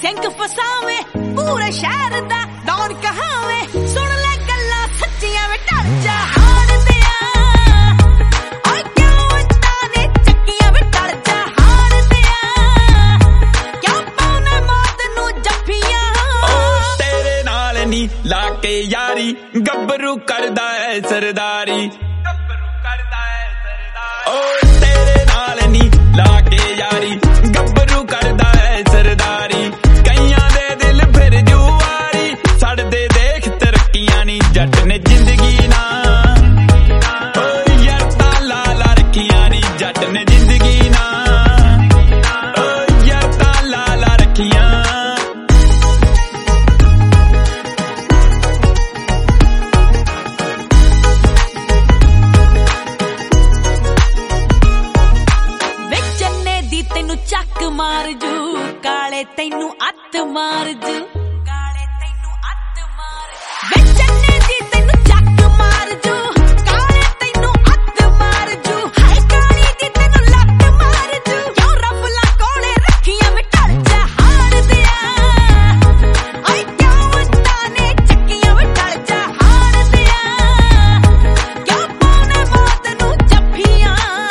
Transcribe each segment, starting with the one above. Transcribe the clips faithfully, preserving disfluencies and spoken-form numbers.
sink फसावे पूरे शहर दा डॉन कहावे सुन ले गल्ला सच्चियां वे डर जा हार दिया ओए क्यों ताने चक्कियां वे डर जा हार दिया क्यों पाउने मौत नू जफ्फियां ओ तेरे नाल नी लाके यारी गब्बरू करदा है सरदारी गब्बरू करदा है सरदारी ओ तेरे नाल नी लाके यारी गब्बरू करदा है सरदारी कईयां दे दिल फिर जुआरी सड़दे देख तरक्कियां नी जट ने जिंदगी ना ओ यार ताला ला रखियां नी जट ने जिंदगी ना ओ यार ताला ला रखियां तेनू चक मार जू काले तेनू अत मार जू काले तेनू अत मार बेचने दी तेनू चक मार जू काले तेनू अत मार जू हाय काली दी तेनू लत मार जू क्यों रफला कोले रखियां मैं डर जा हार दिया ओए क्यों ताने चक्कियां मैं डर जा हार दिया क्यों पाउने मौत नू जफ्फियां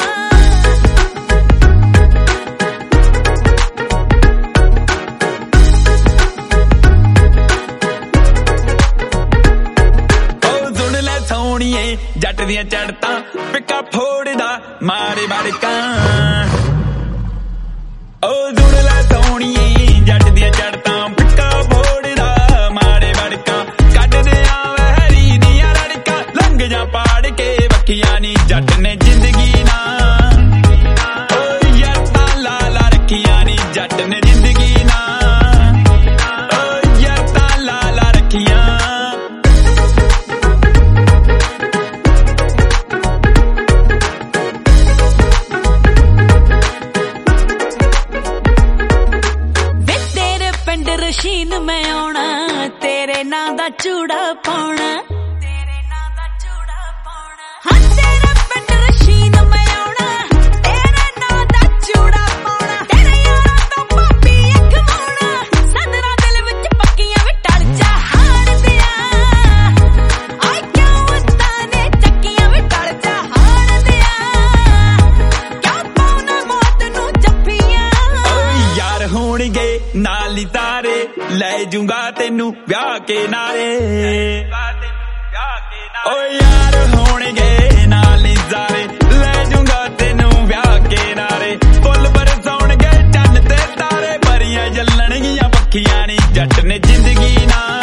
जट दियां चढ़ता पिका फोड़दा मारे बड़कां ओ सुन लै सोहणिए जट दियां चढ़ता पिका फोड़दा मारे बड़कां कड्डदे आवे हरी दियां लड़कां लंघ जा पाड़ के बखियां नी जट ने जिंदगी ना ओ यार ताला ला रखियां नी जट ने जिंदगी ना ओ यार ताला ला रखियां रशीन मैं आना तेरे नां दा चूड़ा पाउणा तेरे नां दा चूड़ा पाउणा हां तेरे पिंड रशीन मैं आना तेरे नां दा चूड़ा पाउणा तेरे यारां तो पापी अख माउणा सदरा दिल विच पक्कियां वे टल जा हार दिया ओए क्यों ताने चक्कियां वे टल जा हार दिया क्यों पाउणे मौत नू जफ्फियां ओ यार होणगे नाल ही तारे ले जूंगा तेनू ब्याह के नारे ओ यार होणगे नाल ही सारे ले जूंगा तेनू ब्याह के नारे फुल बरसाउणगे चन्न ते तारे परियां जलणगियां पक्खियां नी जट ने जिंदगी ना